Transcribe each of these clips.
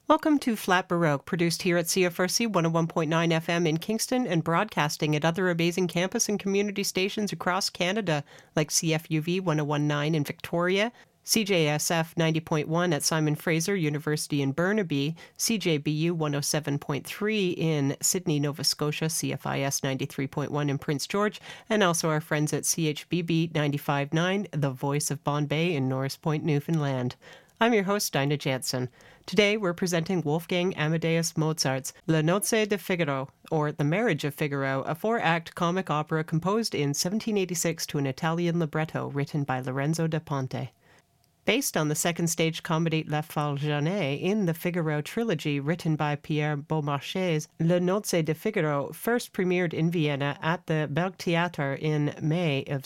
Welcome to Flat Baroque, produced here at CFRC 101.9 FM in Kingston and broadcasting at other amazing campus and community stations across Canada, like CFUV 101.9 in Victoria, CJSF 90.1 at Simon Fraser University in Burnaby, CJBU 107.3 in Sydney, Nova Scotia, CFIS 93.1 in Prince George, and also our friends at CHBB 95.9, the voice of Bombay in Norris Point, Newfoundland. I'm your host, Dinah Jansen. Today, we're presenting Wolfgang Amadeus Mozart's Le Nozze di Figaro, or The Marriage of Figaro, a four-act comic opera composed in 1786 to an Italian libretto written by Lorenzo da Ponte. Based on the second-stage comedy La Folle Jeanne in the Figaro trilogy written by Pierre Beaumarchais, Le Nozze di Figaro first premiered in Vienna at the Burgtheater in May of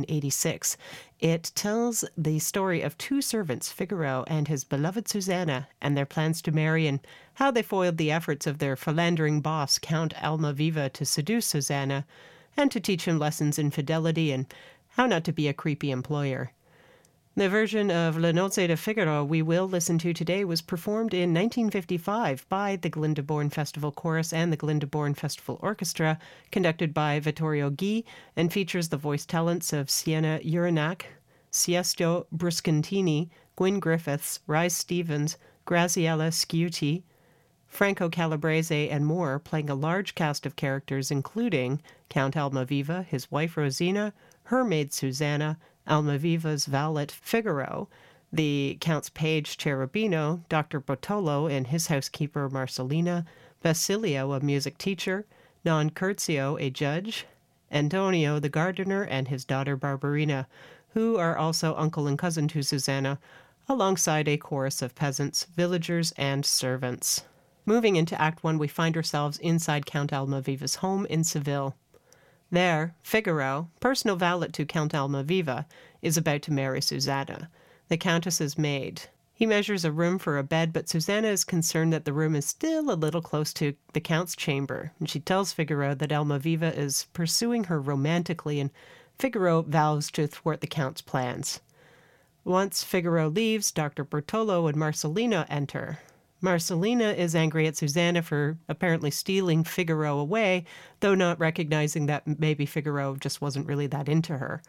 1786. It tells the story of two servants, Figaro and his beloved Susanna, and their plans to marry and how they foiled the efforts of their philandering boss, Count Almaviva, to seduce Susanna and to teach him lessons in fidelity and how not to be a creepy employer. The version of Le Nozze di Figaro we will listen to today was performed in 1955 by the Glyndebourne Festival Chorus and the Glyndebourne Festival Orchestra, conducted by Vittorio Ghi, and features the voice talents of Sienna Urinac, Sesto Bruscantini, Gwyn Griffiths, Rhys Stevens, Graziella Sciuti, Franco Calabrese, and more, playing a large cast of characters including Count Almaviva, his wife Rosina, her maid Susanna, Almaviva's valet Figaro, the Count's page Cherubino, Dr. Bottolo and his housekeeper Marcellina, Basilio, a music teacher, Don Curzio, a judge, Antonio, the gardener, and his daughter Barbarina, who are also uncle and cousin to Susanna, alongside a chorus of peasants, villagers, and servants. Moving into Act 1, we find ourselves inside Count Almaviva's home in Seville. There, Figaro, personal valet to Count Almaviva, is about to marry Susanna, the Countess's maid. He measures a room for a bed, but Susanna is concerned that the room is still a little close to the Count's chamber, and she tells Figaro that Almaviva is pursuing her romantically, and Figaro vows to thwart the Count's plans. Once Figaro leaves, Dr. Bertolo and Marcellina enter. Marcellina is angry at Susanna for apparently stealing Figaro away, though not recognizing that maybe Figaro just wasn't really that into her.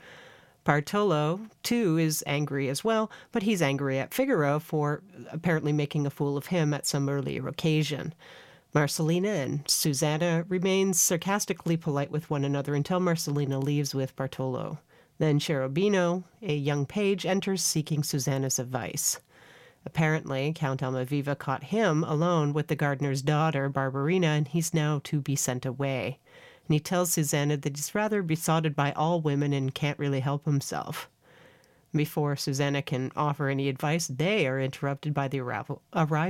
Bartolo, too, is angry as well, but he's angry at Figaro for apparently making a fool of him at some earlier occasion. Marcellina and Susanna remain sarcastically polite with one another until Marcellina leaves with Bartolo. Then Cherubino, a young page, enters seeking Susanna's advice. Apparently, Count Almaviva caught him alone with the gardener's daughter, Barbarina, and he's now to be sent away. And he tells Susanna that he's rather besotted by all women and can't really help himself. Before Susanna can offer any advice, they are interrupted by the arrival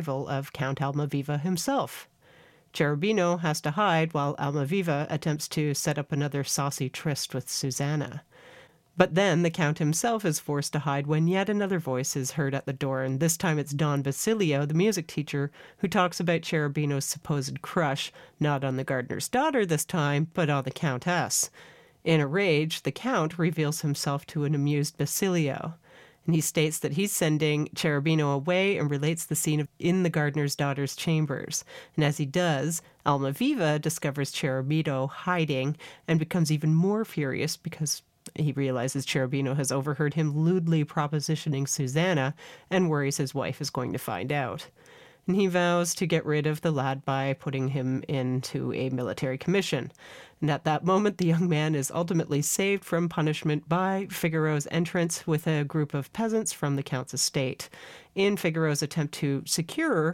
of Count Almaviva himself. Cherubino has to hide while Almaviva attempts to set up another saucy tryst with Susanna. But then the Count himself is forced to hide when yet another voice is heard at the door, and this time it's Don Basilio, the music teacher, who talks about Cherubino's supposed crush, not on the gardener's daughter this time, but on the Countess. In a rage, the Count reveals himself to an amused Basilio, and he states that he's sending Cherubino away and relates the scene in the gardener's daughter's chambers. And as he does, Almaviva discovers Cherubino hiding and becomes even more furious because he realizes Cherubino has overheard him lewdly propositioning Susanna and worries his wife is going to find out. And he vows to get rid of the lad by putting him into a military commission. And at that moment, the young man is ultimately saved from punishment by Figaro's entrance with a group of peasants from the Count's estate. In Figaro's attempt to secure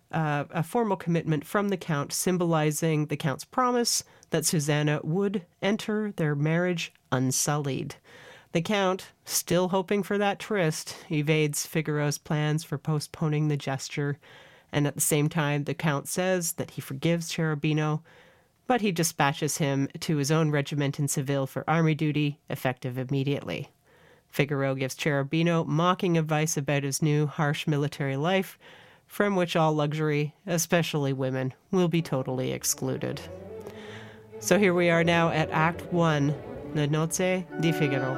a formal commitment from the Count, symbolizing the Count's promise that Susanna would enter their marriage unsullied. The Count, still hoping for that tryst, evades Figaro's plans for postponing the gesture, and at the same time the Count says that he forgives Cherubino, but he dispatches him to his own regiment in Seville for army duty, effective immediately. Figaro gives Cherubino mocking advice about his new harsh military life, from which all luxury, especially women, will be totally excluded. So here we are now at Act 1, Le Nozze di Figaro.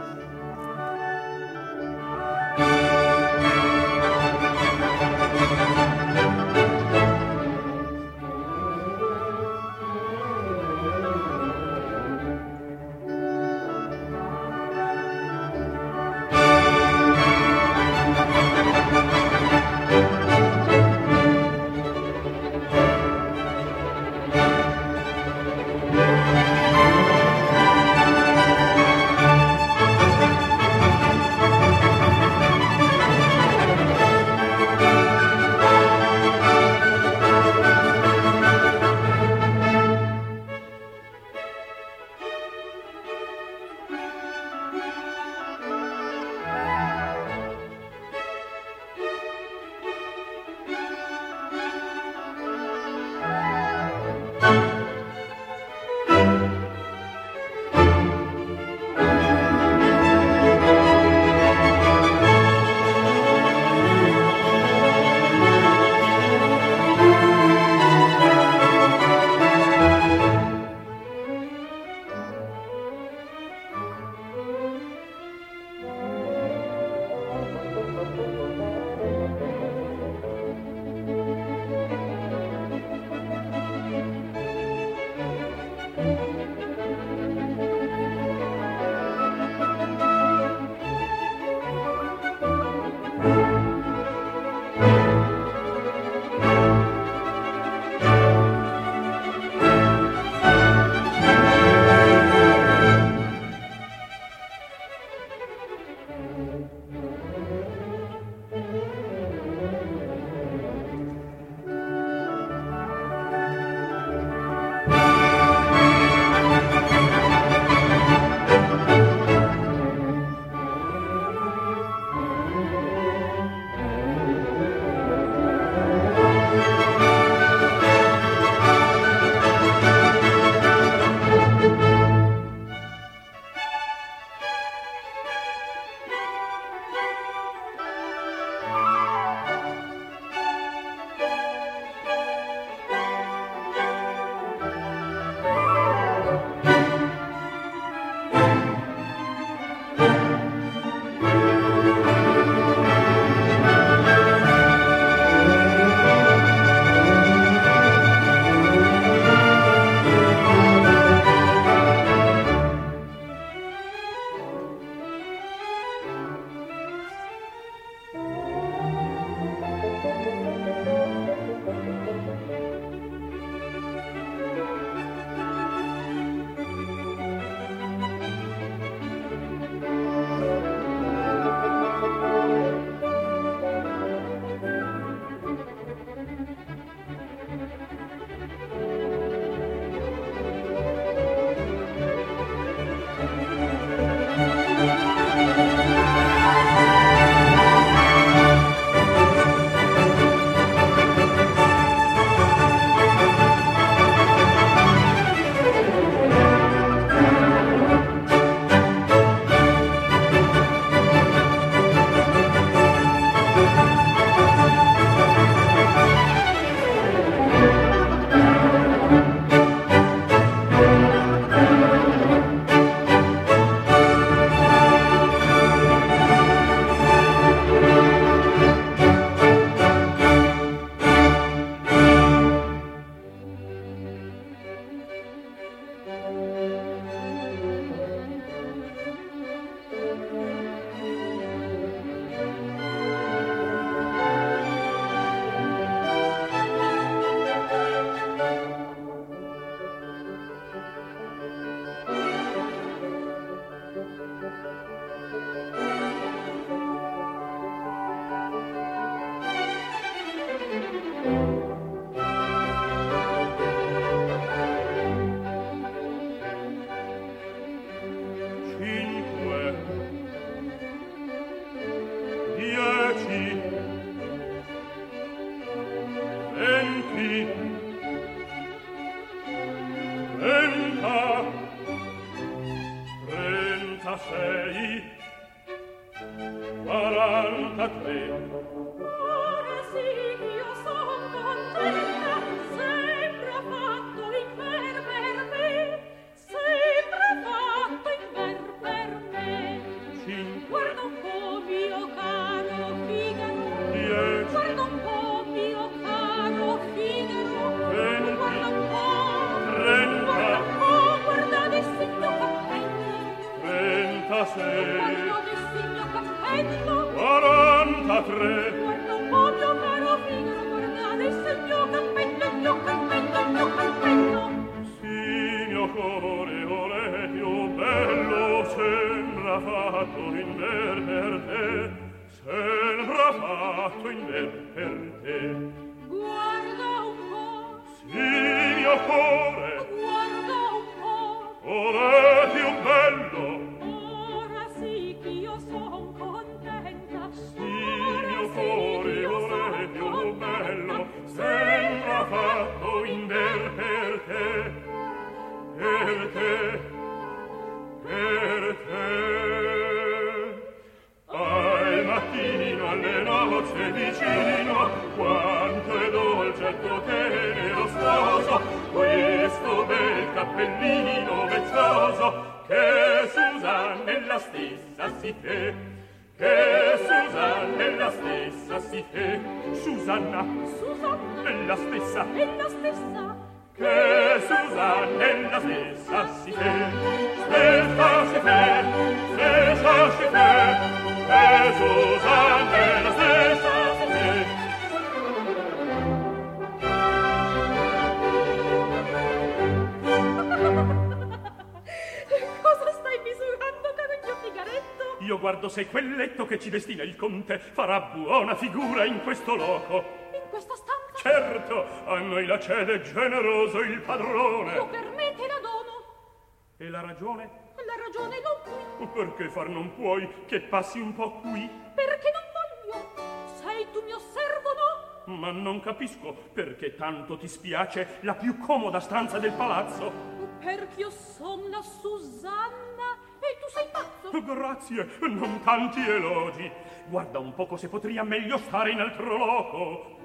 Se quel letto che ci destina il conte farà buona figura in questo loco. In questa stanza? Certo, a noi la cede generoso il padrone. Tu per me te la dono. E la ragione? La ragione non qui. Perché far non puoi che passi un po' qui? Perché non voglio. Sei tu mio servo, no? Ma non capisco perché tanto ti spiace la più comoda stanza del palazzo. Perché io son la Susanna e tu sei pazzo. Grazie, non tanti elogi. Guarda un poco se potria meglio stare in altro loco.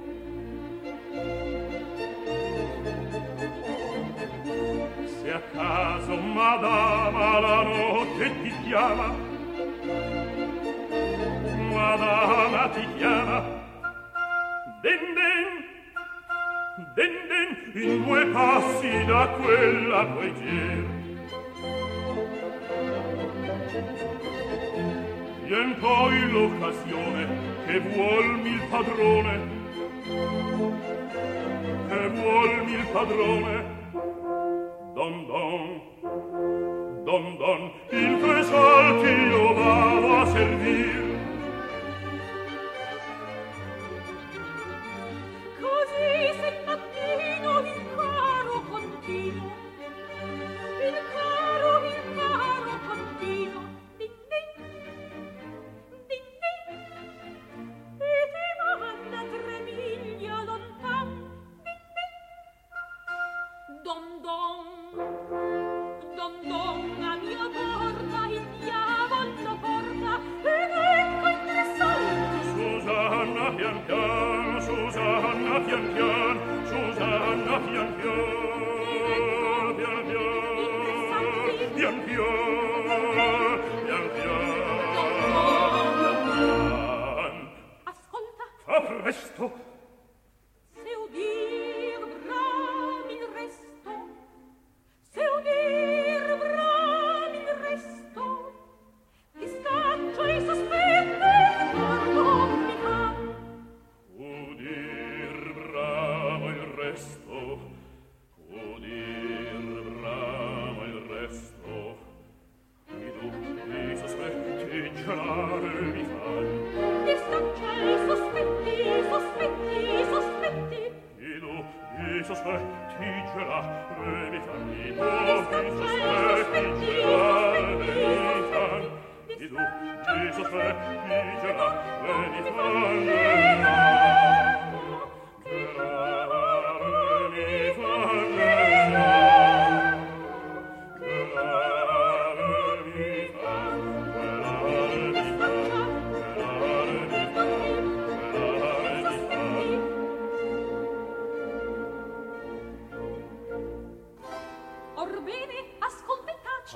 Se a caso madama la notte ti chiama, madama ti chiama, den den, den den, in 2 passi da quella puoi gir. Vien poi l'occasione che vuolmi il padrone, che vuolmi il padrone. Don don, don don, in 3 salti io vado a servir. Così se il mattino il caro continuo, il caro continuo. Don don, a mia porta il diavolo porta ed ecco in 3 salti. Susanna pian pian, Susanna pian pian, Susanna pian pian, pian pian, pian pian, pian pian. Ascolta. Fa presto. Se udir brami il resto, se udir brami il resto, ti scaccio i sospetti, guardo mi fa. Udir bramo il resto, udir bramo il resto, i dubbi sospetti gelare mi fan. Ti scaccio i sospetti, sospetti, sospetti. I dubbi sospetti gelare mi fan. I dubbi sospetti gelare mi fan. I dubbi sospetti gelare mi fan. Gelare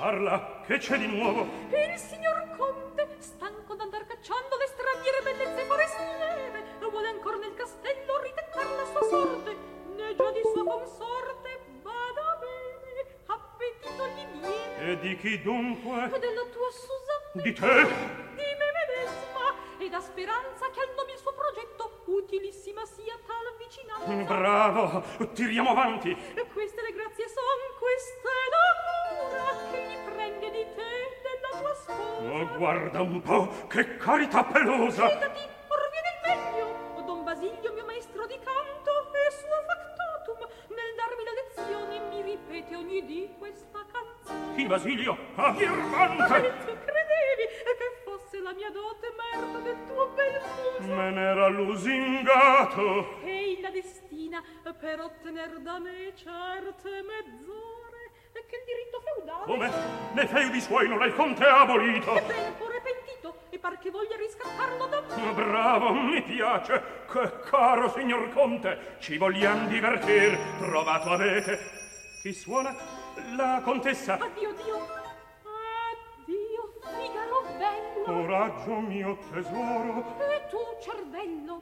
Parla, che c'è di nuovo? Il signor Conte, stanco d'andar cacciando le straniere bellezze forestiere, vuole ancor nel castello riteccar la sua sorte, né già di sua consorte, bada bene, appetito gli viene. E di chi dunque? Della tua Susanna. Di te? Di me medesima, ed ha speranza che al nobil suo progetto utilissima sia tal vicinanza. Bravo, tiriamo avanti. Queste le grazie son, questa è la cura che gli prende di te, della tua sposa. Oh, guarda un po', che carità pelosa. Fidati, or viene il meglio. Don Basilio, mio maestro di canto, e suo factotum, nel darmi la lezione, mi ripete ogni dì questa canzone. Chi, Basilio? Ah, Birmante! Tu credevi che fosse la mia dote merda del tuo bel muso? Me n'era lusingato. Ehi la destina per ottener da me certe mezz'ore che il diritto feudale. Come? Ne feudi suoi non il conte ha abolito. Ebbene, pure pentito, e par che voglia riscattarlo da me. Bravo, mi piace. Che caro signor conte, ci vogliam divertir. Trovato avete. Chi suona? La contessa. Addio, Dio. Addio, Figaro bello. Coraggio mio tesoro. E tu, cervello.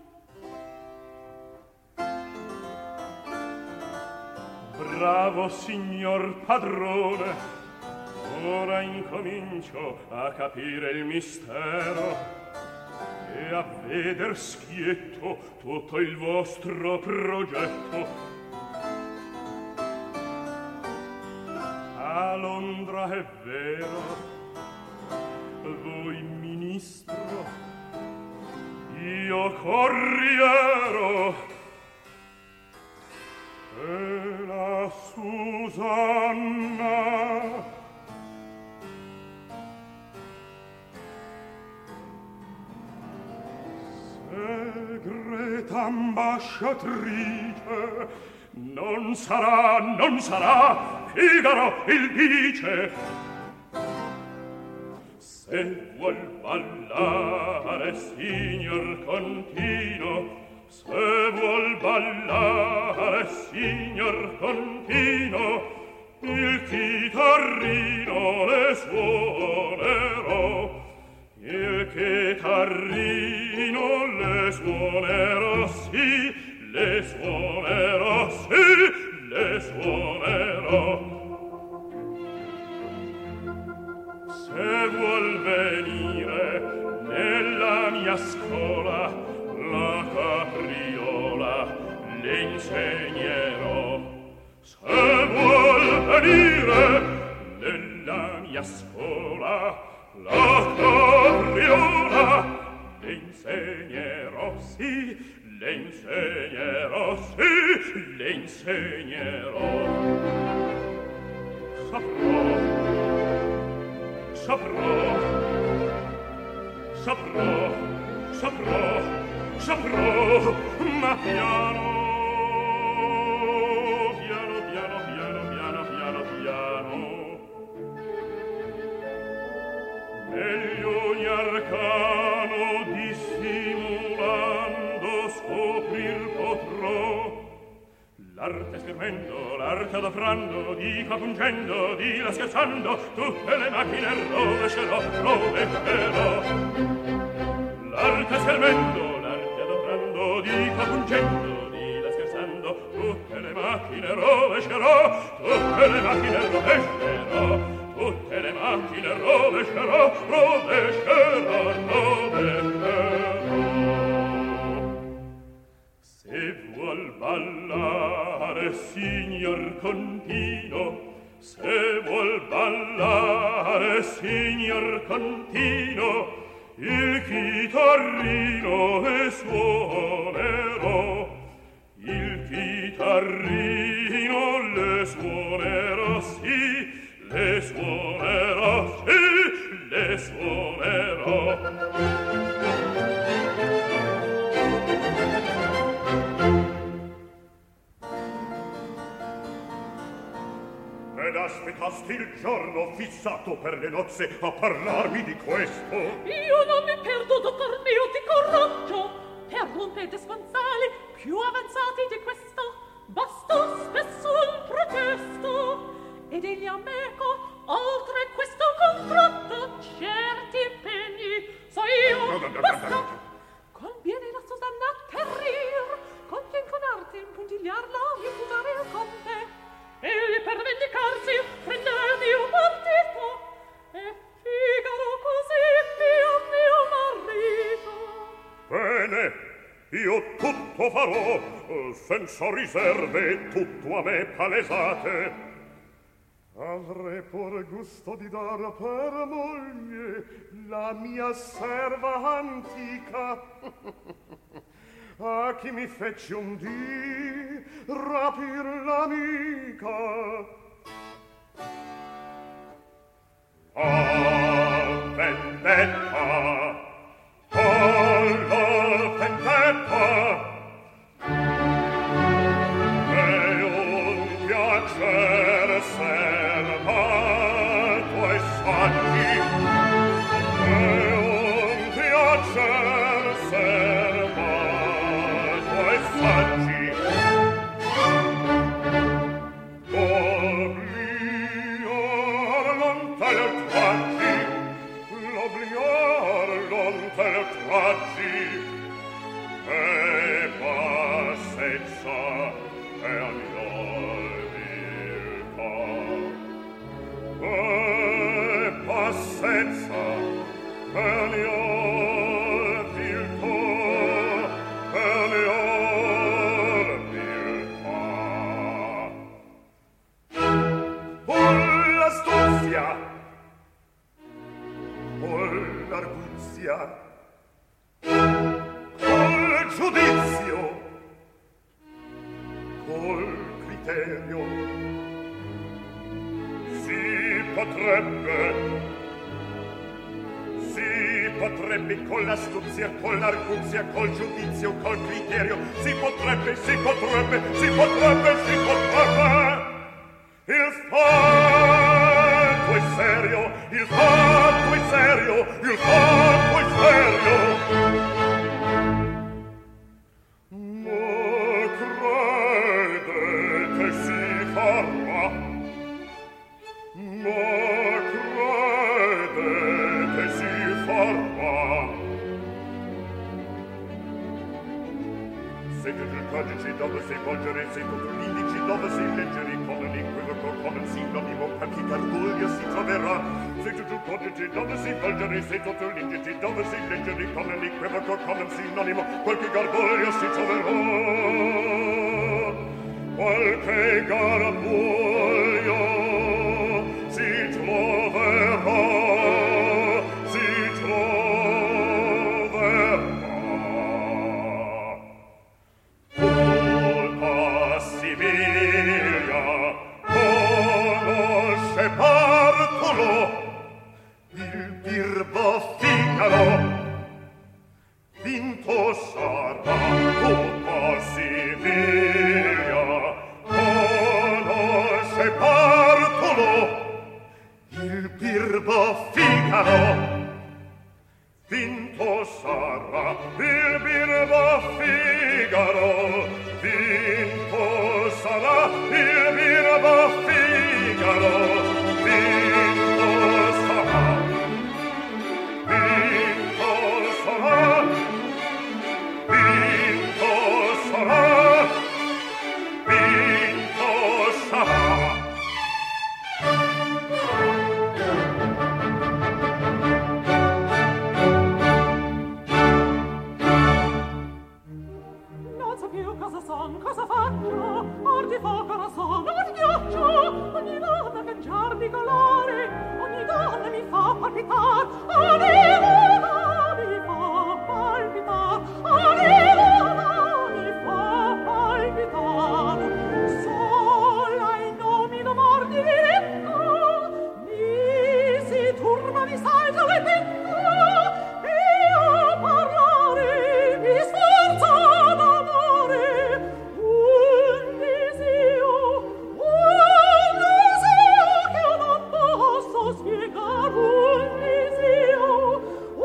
Bravo signor padrone, ora incomincio a capire il mistero e a veder schietto tutto il vostro progetto. A Londra è vero, voi ministro, io corriero. E la Susanna segreta ambasciatrice non sarà Figaro il vice. Se vuol ballare signor Contino, se vuol ballare signor Contino, il chitarrino le suonerò, il chitarrino le suonerò, sì, le suonerò, sì, le suonerò. Se vuol venire nella mia scuola, la capriola le insegnerò. Se vuol venire nella mia scuola, la capriola le insegnerò, sì, le insegnerò, sì, le insegnerò. Saprò, ma piano, meglio ogni arcano dissimulando scoprir potrò. L'arte schermendo, l'arte adofrando, dica pungendo, dila scherzando, tutte le macchine rovescerò. L'arte schermendo, l'arte adofrando, dica pungendo, dila scherzando, tutte le macchine rovescerò, tutte le macchine rovescerò, tutte le macchine rovescerò. Se vuol ballare signor Contino, se vuol ballare signor Contino, il chitarrino le suonerò, il chitarrino le suonerò, sì, le suonerò, sì, le suonerò. Ed aspettasti il giorno fissato per le nozze a parlarmi di questo? Io non mi perdo, dottor mio, di coraggio, per rompete spanzali più avanzati di questo. Bastò spesso un protesto, ed egli a meco oltre tutto farò, senza riserve, tutto a me palesate. Avrei pure gusto di dar per moglie la mia serva antica, a chi mi fece un dì rapir l'amica. Vendetta, la vendetta, e un piacere serbato e saggi, e un piacere serbato e saggi, obliar lontano il traggi, l'obliar lontano il traggi, e passezza e agnol viltà, e passezza e agnol viltà, e agnol viltà. L'astuzia, l'arguzia, col giudizio, col criterio, si potrebbe con l'astuzia, con l'arguzia, col giudizio, col criterio, si potrebbe. Il fatto è serio, il fatto è serio, il fatto è serio. Ma crede che si farà, ma crede che si farà. Se tu giudici dove sei volgere, se tu indici dove sei leggere, come l'equivoco, come il sinonimo, qualche garbuglio si troverà. Se tu giudici dove sei volgere, se tu indici dove sei leggere, come l'equivoco, come il sinonimo, qualche garbuglio si troverà. Qualche garbuglio si troverà, si troverà. Siviglia conosce Bartolo, il birbo Figaro, vinto sarà. Tutta Siviglia conosce Bartolo, il birbo Figaro, vinto sarà. Il birbo Figaro, vinto sarà. Il birbo Figaro, vinto sarà. Vinto sarà. Vinto sarà. Vinto sarà. Cosa faccio? Or di fuoco non sono, or di ghiaccio. Ogni donna cangiar di colore, ogni donna mi fa palpitar, ogni donna mi fa palpitar, ogni donna mi fa palpitar. Sola in nomino mordi di letto, mi si turba, mi salta le petto, e a parlare mi sforza d'amore. Un desio che io non posso spiegar, un desio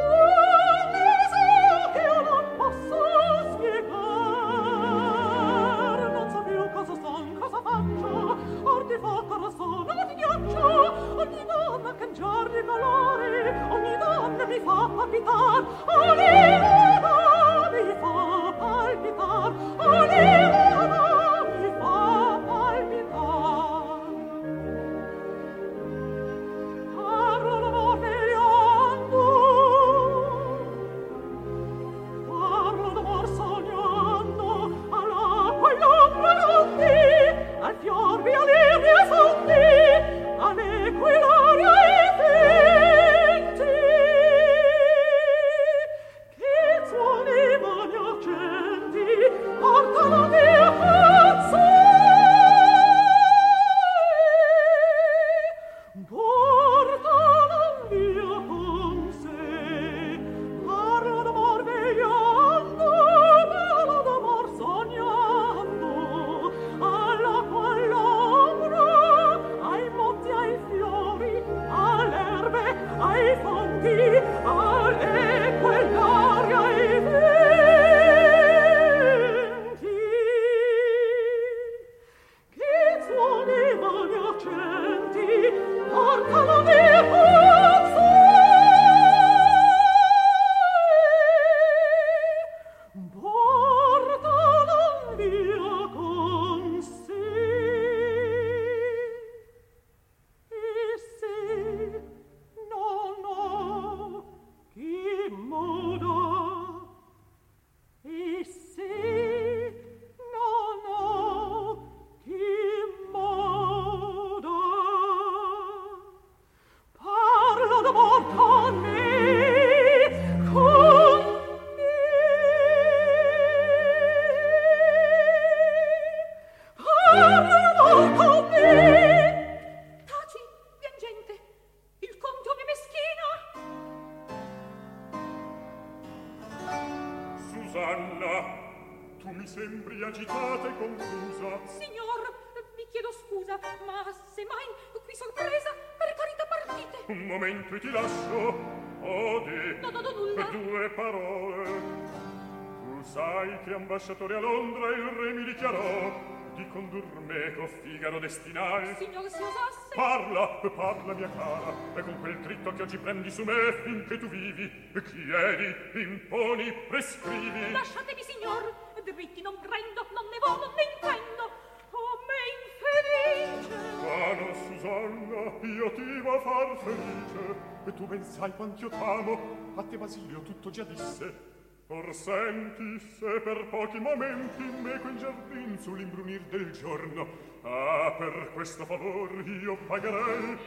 delicata e confusa. Signor, vi chiedo scusa, ma se mai qui sorpresa, per carità partite. Un momento e ti lascio. Odi. No, nulla. Due parole. Tu sai che ambasciatore a Londra il re mi dichiarò di condur me co Figaro destinai. Signor, se osasse. Parla mia cara, e con quel dritto che oggi prendi su me finché tu vivi, chiedi, imponi, prescrivi. Lasciatemi, signor, dritti non prendo, non ne vo, non ne intendo. Oh, me infelice. Vana Susanna, io ti va far felice, e tu ben sai quant'io t'amo, a te Basilio tutto già disse. Or senti, se per pochi momenti meco in giardin sull'imbrunir del giorno, per questo favor io pagherei.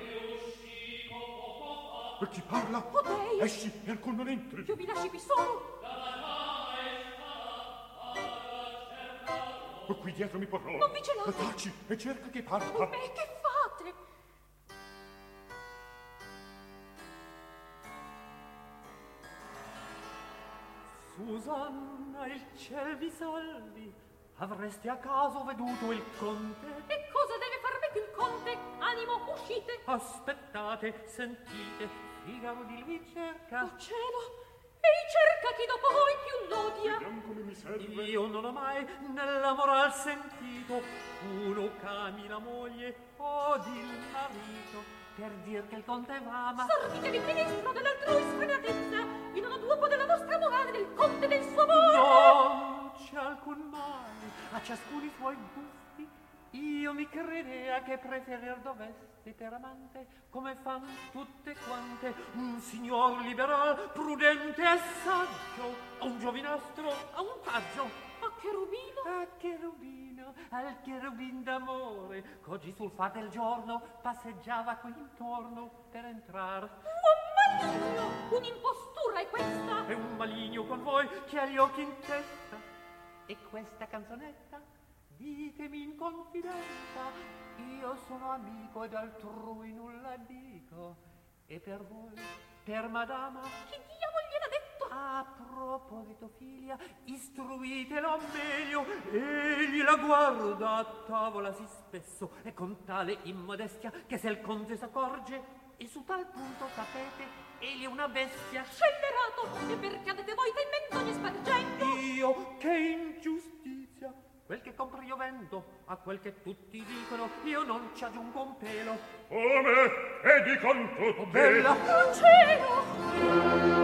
E chi parla? Potei. Esci e alcun non entri. Io vi lasci qui solo. Qui dietro mi porrò. Non vi celate. Taci e cerca che parta. Oh, beh, che fate? Susanna, il ciel vi salvi. Avreste a caso veduto il conte? E cosa deve farmi qui il conte? Animo, uscite. Aspettate, sentite, Figaro di lui cerca. Oh cielo, ei cerca chi dopo voi più l'odia. Vediamo come mi serve. Io non ho mai nella moral sentito uno ch'ami la moglie odi il marito per dir che il conte v'ama. Servitevi, ministro, dell'altrui sfrenatezza. Io non ho duopo della vostra morale, del conte e del suo amore. Non c'è alcun male, a ciascuno i suoi gusti. Io mi credea che preferir dovesti per amante, come fan tutte quante, un signor liberal, prudente e saggio, a un giovinastro, a un paggio. A cherubino. A cherubino, al cherubin d'amore, c'oggi sul far del giorno passeggiava qui intorno per entrar. Un maligno, un'impostura è questa. È un maligno con voi che ha gli occhi in testa. E questa canzonetta, ditemi in confidenza, io sono amico ed altrui nulla dico. E per voi, per madama, Chi diavolo gliel'ha detto? a proposito figlia, istruitelo meglio. Egli la guarda a tavola sì spesso e con tale immodestia che se il conte s'accorge, e su tal punto sapete, egli è una bestia. Scellerato, e perché cadete voi tal menzogne spargendo? Io che ingiustizia, quel che compro io vendo, a quel che tutti dicono io non ci aggiungo un pelo. Come? E di con tutti. Bella, Oh cielo!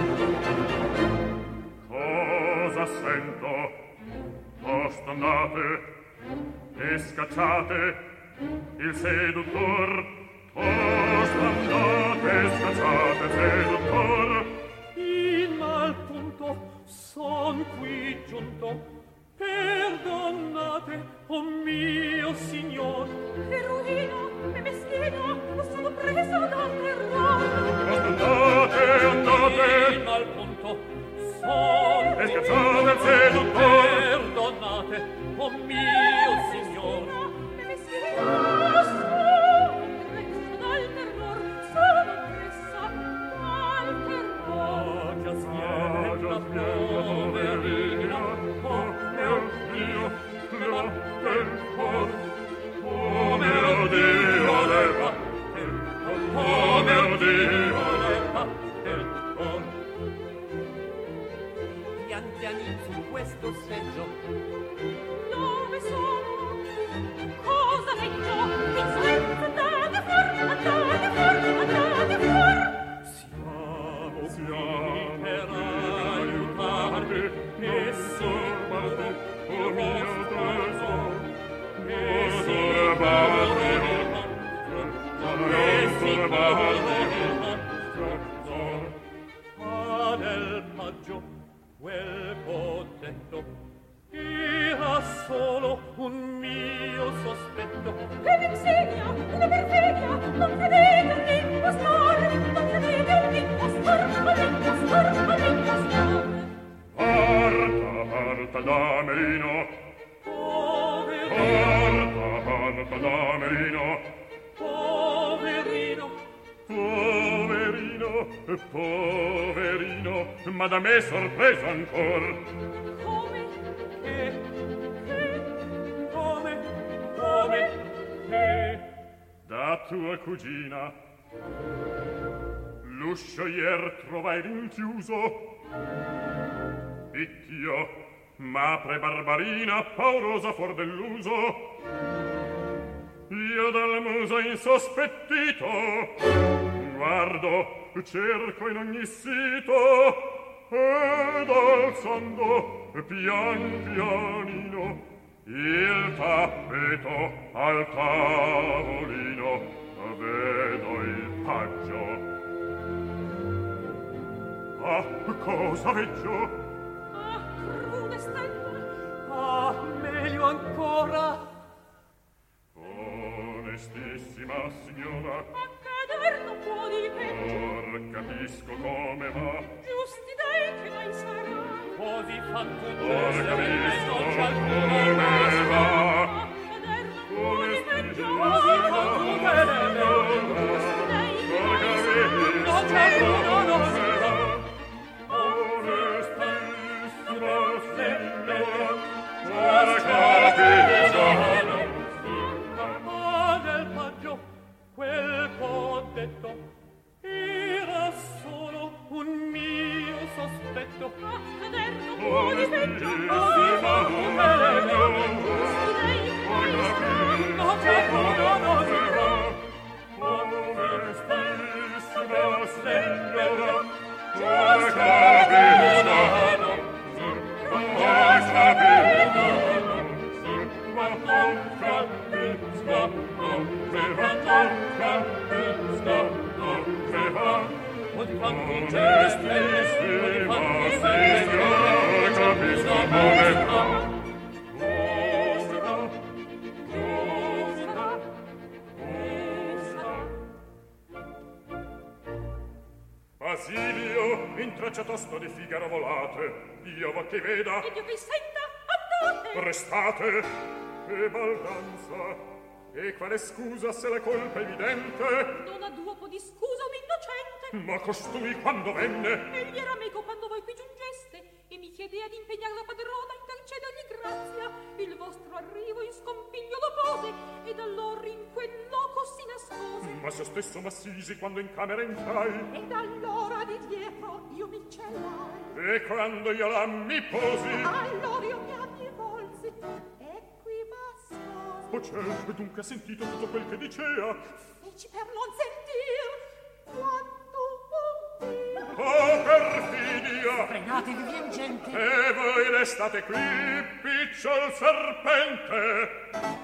Cosa sento? Tosto andate e scacciate il seduttor. Tosto andate e scacciate il seduttor. in mal punto son qui giunto. Perdonate, oh mio signor. Eroina, e mestiera, sono presa dal terrore. Tosto andate In mal punto son e qui scacciate il seduttor. Perdonate, oh mio signor. E mestiera, sono presa dal terror. Sono presa dal terror. Ah, già schietta, poverina, oh mio Dio, le batte il cor. Oh mio Dio, le batte il cor. Oh mio Dio, le batte il cor. Pian pianino su questo seggio, Dove sono? Cosa leggo? Insolenza, andate fuori, andate fuori, andate fuori. siamo qui per aiutarvi e salvarvi, oh mio tesoro, e salvarvi il nostro tesoro. Ma nel paggio quel potento era solo un mio sospetto. È un'insedia, una perfidia, non credete all'impostore, non credete all'impostore, all'impostore, all'impostore. Parta damerino. Poverino, Parta damerino. poverino, Poverino, poverino, ma da me sorpreso ancor. Come? che la tua cugina. L'uscio ier trovai rinchiuso. Picchio, m'apre Barbarina, paurosa fuor dell'uso. Io dal muso insospettito guardo, cerco in ogni sito, ed alzando pian pianino il tappeto al tavolino vedo il paggio. Ah, cosa veggio? Ah, crude stelle! Ah, meglio ancora! Onestissima signora, Accader non può di peggio. or capisco come va. Giusti dei che mai sarà. Così fan tutti Or queste capisco non c'è alcuna come cosa. va. Accader non può di peggio. Così fan tutte le Giusti dei che Or mai sarà. capisco non c'è alcuna cosa. onestissima signora, or capisco. Ah, del paggio, quel ch'ho detto era solo un mio sospetto. Accader non può di peggio. Così fan tutte le Giusti dei che mai sarà. non c'è alcuna cosa. Onestissima signora, or capisco. Basilio, intraccia tosto di Figaro volate, io vo che veda, Ed io che senta, andate. restate, e baldanza, e quale scusa se la colpa è evidente? Non ha duopo di scusa un innocente. Ma costui quando venne? Egli era meco quando voi qui giungeste e mi chiedea di impegnare la padrona in intercedergli grazia. Il vostro arrivo in scompiglio lo pose ed allora in quel loco si nascose. Ma se stesso m'assisi quando in camera entrai, Ed allora di dietro io mi celai. e quando io la mi posi, Allora io mi volsi e qui m'ascosi. oh ciel, e dunque ha sentito tutto quel che dicea. Feci per non sentir quanto vuol dire. Oh perfidia! Fregatevi, vien gente. E voi restate qui, picciol serpente!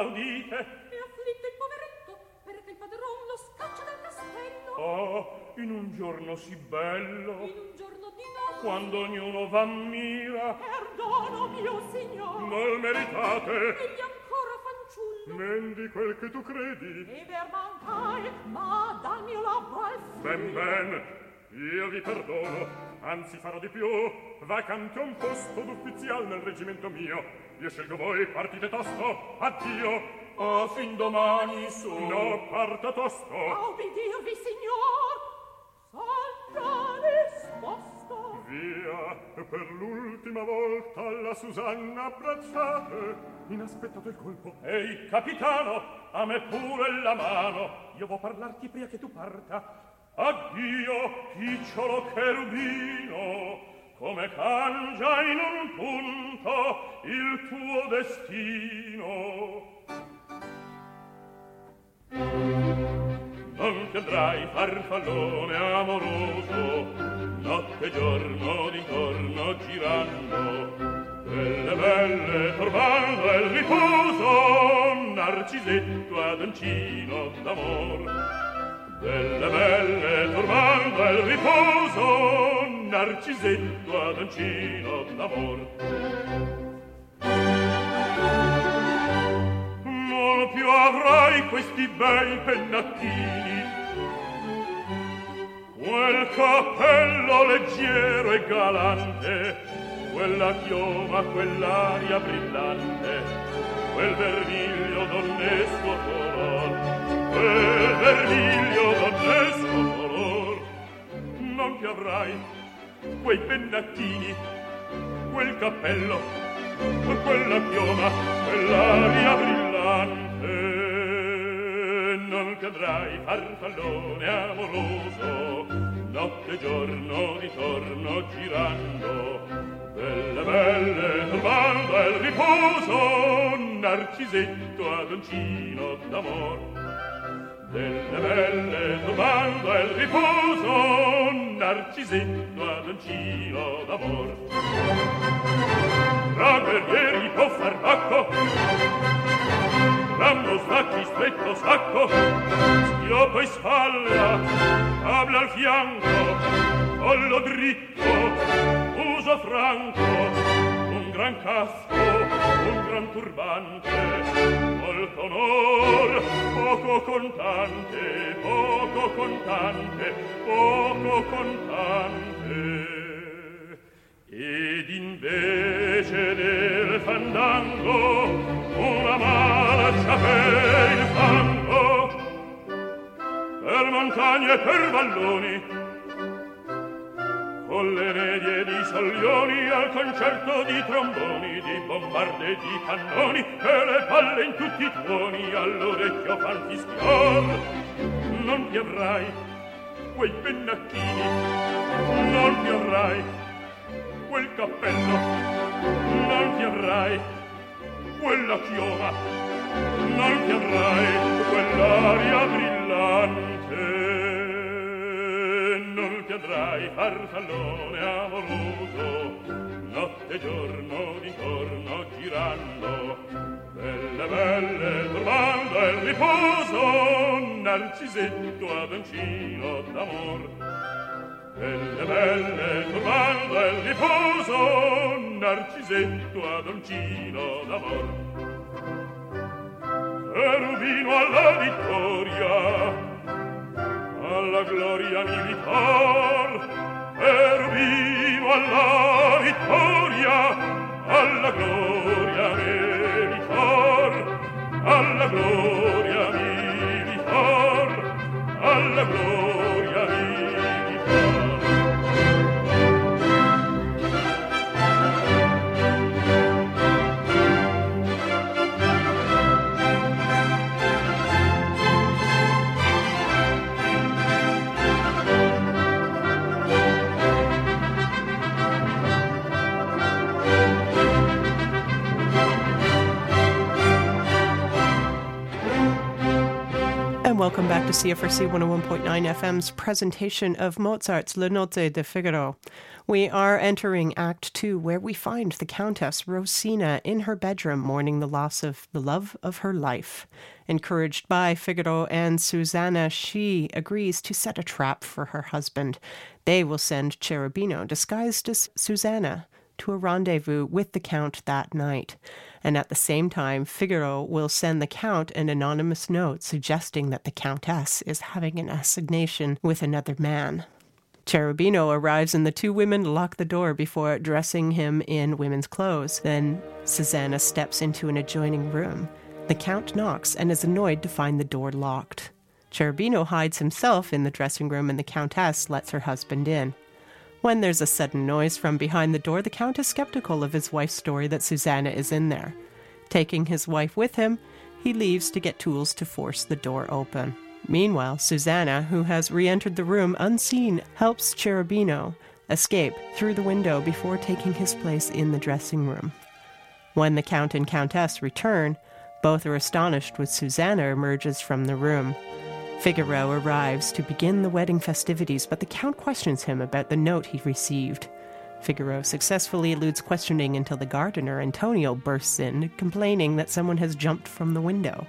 udite? È afflitto il poveretto, perché il padron lo scaccia dal castello. Oh, in un giorno sì bello, In un giorno di notte, quando ognuno v'ammira, perdono mio signor, mal meritate, egli ancora fanciullo, mendi quel che tu credi. e per mancare, ma dal mio labbro al Ben, ben, io vi perdono, anzi farò di più, vacante un posto d'uffizial nel reggimento mio. Io scelgo voi, partite tosto, addio. Oh, fin domani su. No, parta tosto. a ubbidirvi signor, salta risposto. Via, per l'ultima volta alla Susanna abbracciate. Inaspettato il colpo. Ehi, capitano, a me pure la mano. Io vo parlarti prima che tu parta. Addio, picciolo cherubino, come cangia in un punto il tuo destino. Non ti andrai farfallone amoroso, notte e giorno d'intorno girando, delle belle turbando il riposo, narcisetto adoncino d'amor. Delle belle turbando il riposo, narcisetto adoncino d'amor. Non più avrai questi bei pennacchini, quel cappello leggero e galante, quella chioma, quell'aria brillante, quel vermiglio donnesco color, quel vermiglio donnesco color. Non ti avrai quei pennacchini, quel cappello, quella chioma, quell'aria brillante. Non ti andrai farfallone amoroso, notte e giorno ritorno girando, delle belle turbando il riposo, narcisetto adoncino d'amor. Delle belle turbando il riposo, narcisetto adoncino d'amor. Tra guerrieri può far bacco, rammo stacchi stretto sacco, schioppo in spalla, tabla al fianco, collo dritto, uso franco, un gran casco, un gran turbante, molto onor, poco contante, poco contante, poco contante. Ed invece del fandango una marcia per il fango, per montagne e per valloni, con le medie di soglioni al concerto di tromboni, di bombarde e di cannoni, e le palle in tutti i tuoni all'orecchio fan fischiar. Non ti avrai quei pennacchini, non ti avrai quel cappello, non ti avrai quella chioma, non ti avrai quell'aria brillante, non ti andrai farfallone amoroso, notte e giorno d'intorno girando, belle belle turbando il riposo, narcisetto adoncino d'amor. Belle belle turbando il riposo, narcisetto adoncino d'amor. Cherubino alla vittoria, alla gloria militar, Cherubino alla vittoria, alla gloria militar, alla gloria militar, alla gloria militar. welcome back to CFRC 101.9 FM's presentation of Mozart's Le Nozze di Figaro. We are entering Act 2, where we find the Countess Rosina in her bedroom mourning the loss of the love of her life. Encouraged by Figaro and Susanna, she agrees to set a trap for her husband. They will send Cherubino, disguised as Susanna, to a rendezvous with the Count that night. And at the same time, Figaro will send the Count an anonymous note suggesting that the Countess is having an assignation with another man. Cherubino arrives and the two women lock the door before dressing him in women's clothes. Then Susanna steps into an adjoining room. The Count knocks and is annoyed to find the door locked. Cherubino hides himself in the dressing room and the Countess lets her husband in. When there's a sudden noise from behind the door, the Count is skeptical of his wife's story that Susanna is in there. Taking his wife with him, he leaves to get tools to force the door open. Meanwhile, Susanna, who has re-entered the room unseen, helps Cherubino escape through the window before taking his place in the dressing room. When the Count and Countess return, both are astonished when Susanna emerges from the room. Figaro arrives to begin the wedding festivities, but the Count questions him about the note he received. Figaro successfully eludes questioning until the gardener, Antonio, bursts in, complaining that someone has jumped from the window.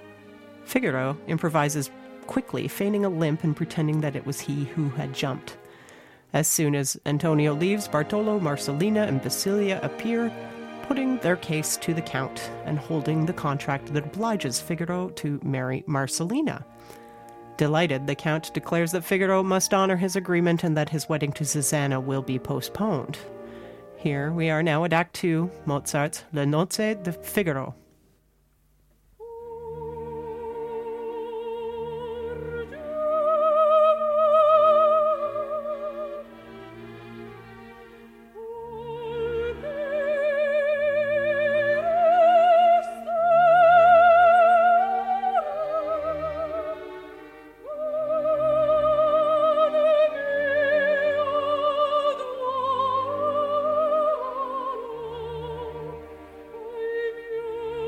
Figaro improvises quickly, feigning a limp and pretending that it was he who had jumped. As soon as Antonio leaves, Bartolo, Marcellina, and Basilia appear, putting their case to the Count and holding the contract that obliges Figaro to marry Marcellina. Delighted, the Count declares that Figaro must honor his agreement and that his wedding to Susanna will be postponed. Here we are now at Act 2, Mozart's Le Nozze di Figaro. Oh,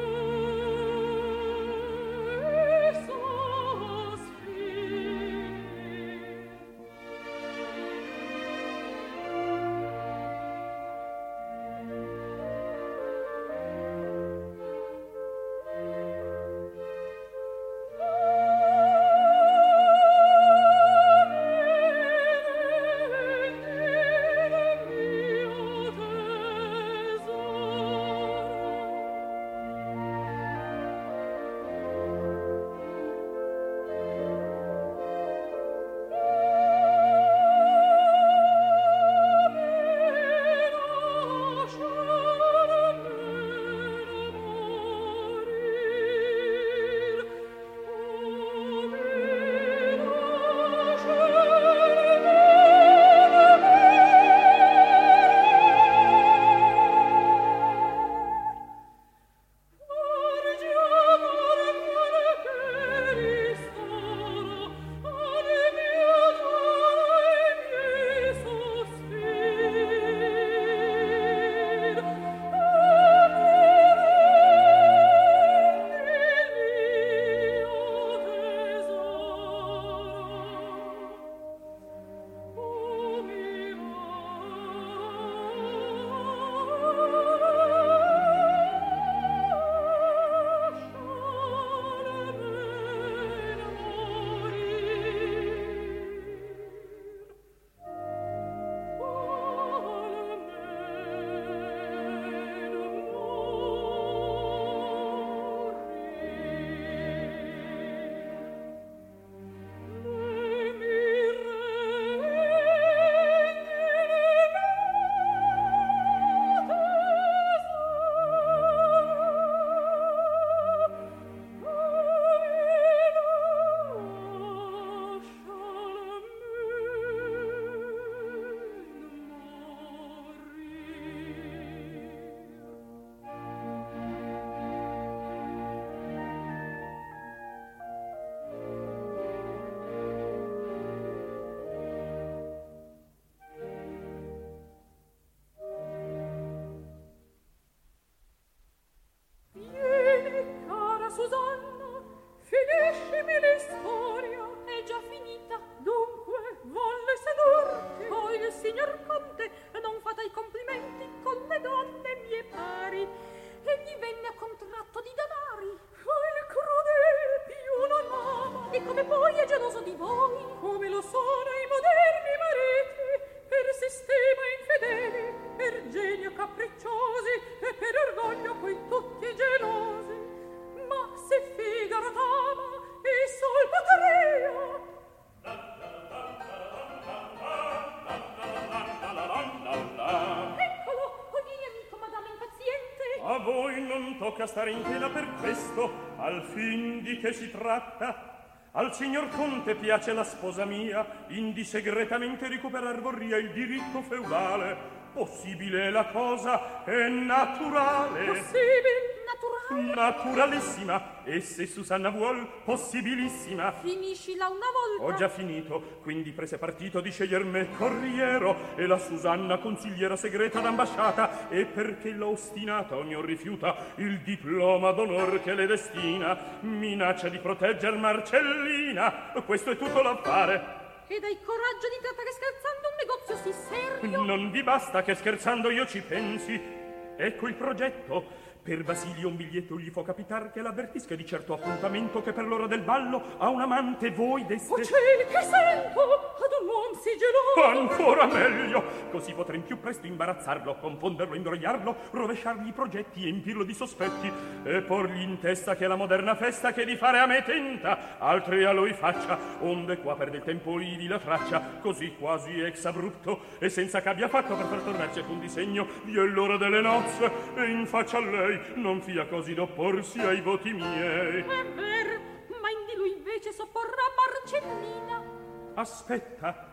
voi non tocca stare in pena per questo. Al fin di che si tratta? Al signor Conte piace la sposa mia, indi segretamente recuperar vorria il diritto feudale. Possibile la cosa, è naturale. Possibile, naturale. Naturalissima. E se Susanna vuol, possibilissima. Finiscila una volta. Ho già finito, quindi prese partito di sceglier me corriero e la Susanna consigliera segreta d'ambasciata, e perché l'ho ostinata ognuno rifiuta il diploma d'onor che le destina, minaccia di protegger Marcellina. Questo è tutto l'affare. Ed hai coraggio di trattare scherzando un negozio sì serio? Non vi basta che scherzando io ci pensi. Ecco il progetto. Per Basilio un biglietto gli fo capitar che l'avvertisca di certo appuntamento che per l'ora del ballo a un amante voi deste. Oh cieli, che sento! Ad un uom si geloso! Ancora meglio! Così potrem più presto imbarazzarlo, confonderlo, imbrogliarlo, rovesciargli i progetti e empirlo di sospetti e porgli in testa che è la moderna festa che di fare a me tenta, altri a lui faccia, onde qua perde il tempo ivi la traccia, così quasi ex abrupto e senza che abbia fatto per far tornarci alcun disegno, io è l'ora delle nozze e in faccia a lei non fia così d'opporsi ai voti miei. È ver, ma indi lui invece sopporrà Marcellina. Aspetta.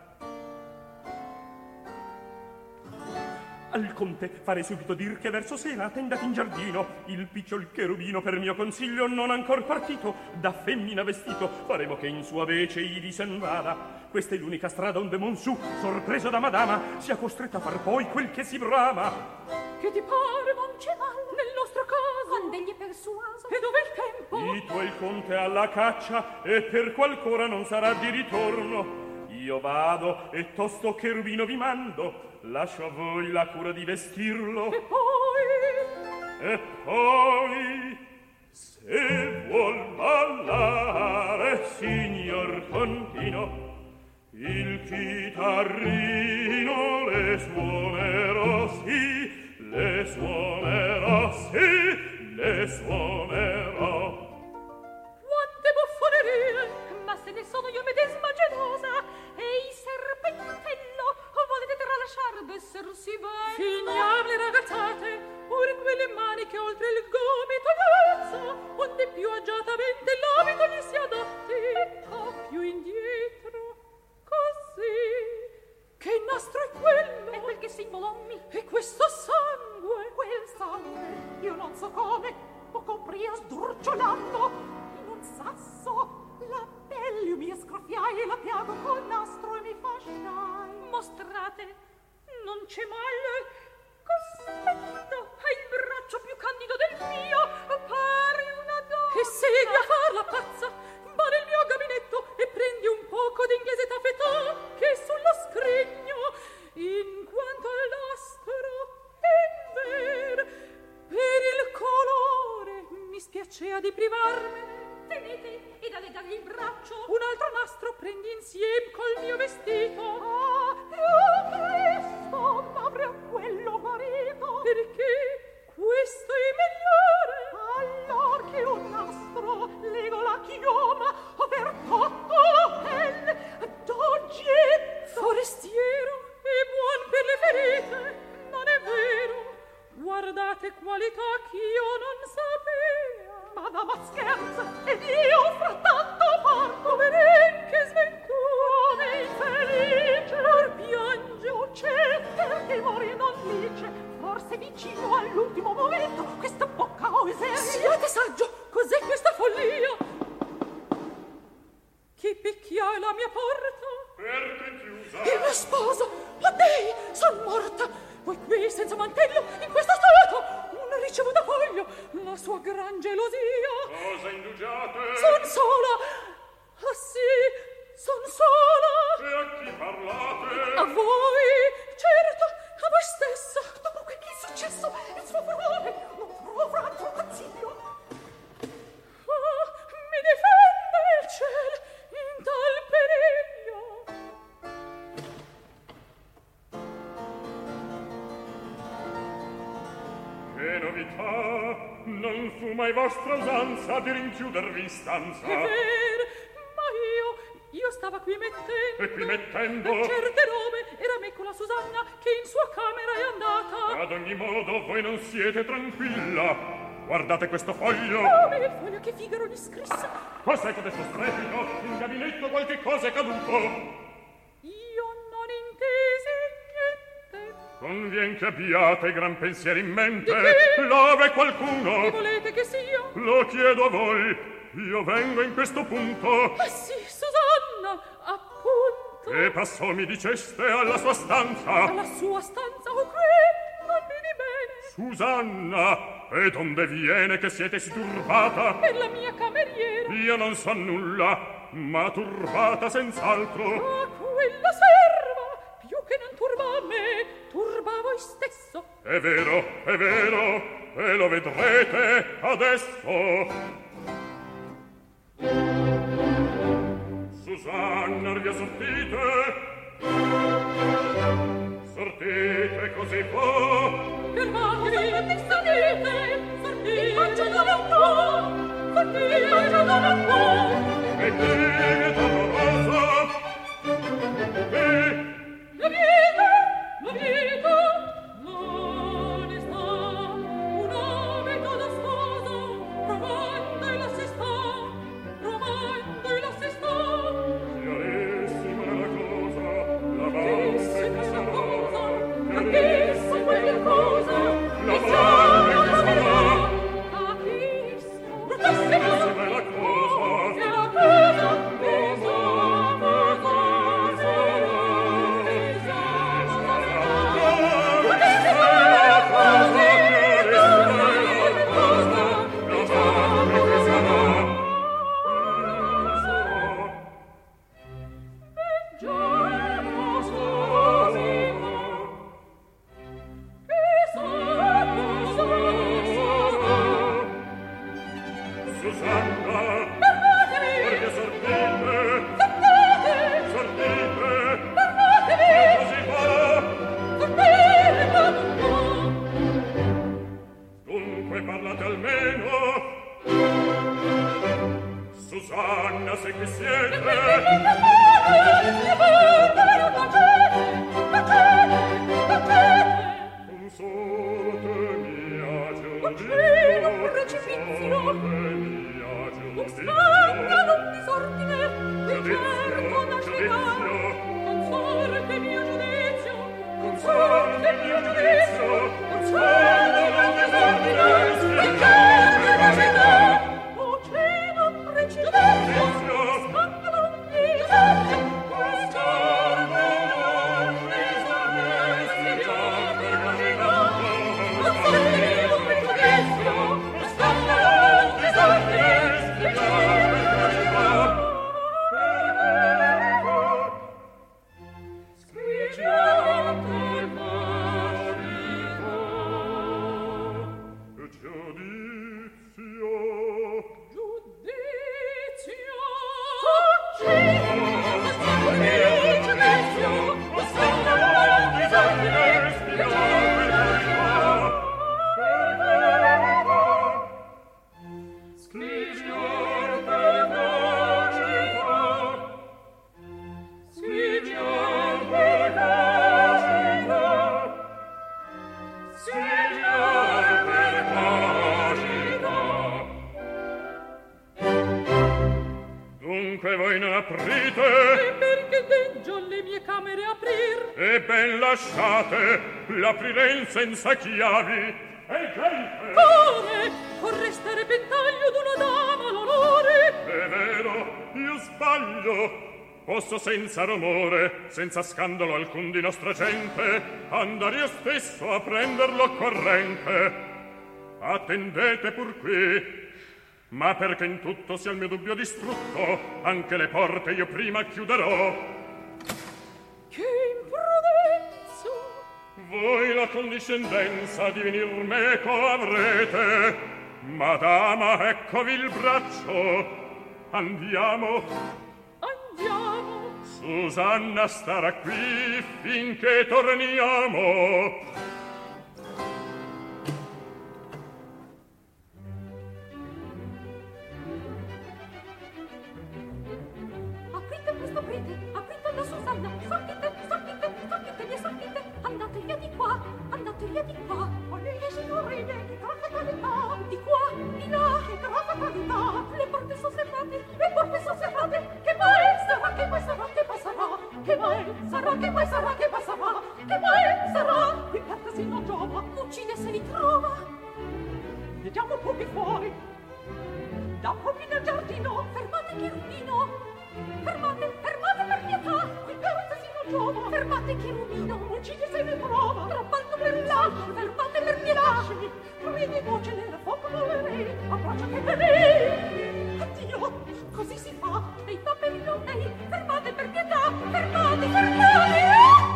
Al conte fare subito dir che verso sera attendati in giardino il picciol cherubino per mio consiglio non ancor partito da femmina vestito faremo che in sua vece ivi sen vada. Questa è l'unica strada onde Monsù sorpreso da madama sia costretta a far poi quel che si brama. Che ti pare non c'è mal nel nostro caso quando egli è persuaso e dove il tempo Ito il conte alla caccia e per qualcora non sarà di ritorno. Io vado e tosto cherubino vi mando, lascio a voi la cura di vestirlo. E poi se vuol ballare signor Contino il chitarrino le suonerò sì, le suonerò sì, le suonerò. quante buffonerie, ma se ne sono io medesima gelosa e il serpentello volete tralasciar d'esser sì bello. Finiam le ragazzate ora quelle maniche oltre il gomito alza onde più agiatamente l'abito gli si adatti e più indietro così che il nastro è quello e quel che si involommi e questo sangue quel sangue io non so come o compria sdrucciolando in un sasso la pelle mi scroffiai e la piago col nastro e mi fasciai. Mostrate, non c'è male. Cospetto, hai il braccio più candido del mio, pare una donna. E segui a far la pazza, va nel mio gabinetto e prendi un poco d'inglese taffetà che è sullo scrigno, in quanto all'astro è ver, per il colore mi spiacea di privarmene. Tenete ed allegagli il braccio un altro nastro prendi insieme col mio vestito più presto m'apre a quello marito perché questo è migliore allor che un nastro lego la chioma over tutto el d'oggi forestiero e buon per le ferite non è vero guardate qualità ch'io non sapea. Madama scherza, ed io frattanto parto veren che sventura infelice. Or piange o c'è perché morì non dice. Forse vicino all'ultimo momento questa bocca oseria. Siate saggio, cos'è questa follia? Chi picchia alla mia porta? Perché chiusa? Il mio sposo, a dei, son morta. Voi qui senza mantello, in questo stato, un ricevuta foglio, la sua gran gelosia. Cosa indugiate? Son sola, ah sì, son sola. E a chi parlate? A voi, certo, a voi stessa. Dopo quel che è successo, il suo furore non proverà altro consiglio. Ah, mi difende il ciel in tal periglio. Che novità, non fu mai vostra usanza di rinchiudervi in stanza. È ver, ma io stava qui mettendo E qui mettendo? certe robe era me con la Susanna che in sua camera è andata. Ad ogni modo voi non siete tranquilla. Guardate questo foglio. Oh, è il foglio che Figaro gli scrisse. Cos'è questo strepito? In gabinetto qualche cosa è caduto. Io non intesi niente. Convien che abbiate gran pensiero in mente. Di che? Love qualcuno. Chi volete che sia? Lo chiedo a voi. Io vengo in questo punto. Ma sì, Susanna, appunto. Che passò mi diceste alla sua stanza? Alla sua stanza, oh qui, non vedi bene. Susanna, e donde viene che siete si turbata? Per la mia cameriera. Io non so nulla, ma turbata senz'altro. Ma quella serva, più che non turba me, turba voi stesso. È vero, e lo vedrete adesso. Susanna, via sortite così fa. Fermatevi, sortite, faccio dove un po', sortite, faccio dove un po'. E qui è dolorosa. La vita, non è sta, un abito da sposo, provando e la si sta, provando e la si sta. Chiarissima è la cosa, la Chiarissima è la cosa, capissimo è la cosa, la che madre siamo che la sarà. capisco, bruttissimo, Chiarissima è la cosa, che la cosa, parlate almeno. Susanna, se qui siete. Consorte mia giudizio, consorte mia giudizio, consorte mio giudizio, consorte mio giudizio, consorte mio giudizio, o cielo precipizio, scandalo miseria, Dunque voi non aprite? e perché deggio le mie camere aprir? E ben lasciate, l'aprirem senza chiavi. E gente! Come? Vorreste a repentaglio d'una dama l'onore? È vero, io sbaglio. Posso senza rumore, senza scandalo alcun di nostra gente, andar io stesso a prender l'occorrente. Attendete pur qui. Ma perché in tutto sia il mio dubbio distrutto, anche le porte io prima chiuderò. Che imprudenza! Voi la condiscendenza di venir meco avrete. Madama, eccovi il braccio. Andiamo. Andiamo! Susanna starà qui finché torniamo. Aprite questo prete! Aprite la Susanna! Sortite! Sortite! Sortite! che mai sarà, che mai sarà, che mai sarà, che mai sarà, qui perdersi non giova, uccide se li trova. Vediamo pochi fuori, da pochi nel giardino, fermate Cherubino, fermate, fermate per pietà, qui perdersi non giova, fermate Cherubino, uccide se li prova, trappando per lasci, fermate per pietà, ridi voce nel fuoco volerei, abbracciate per lei, addio, così si fa, dei paperi non lei, fermate per pietà, fermate, fermate!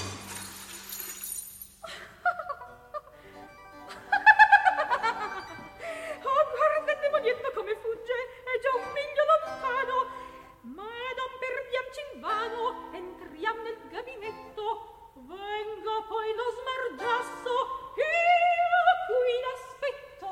Oh, guarda il demonietto come fugge, è già un miglio lontano, ma non perdiamci invano, entriam nel gabinetto, venga poi lo smargiasso, io qui l'aspetto.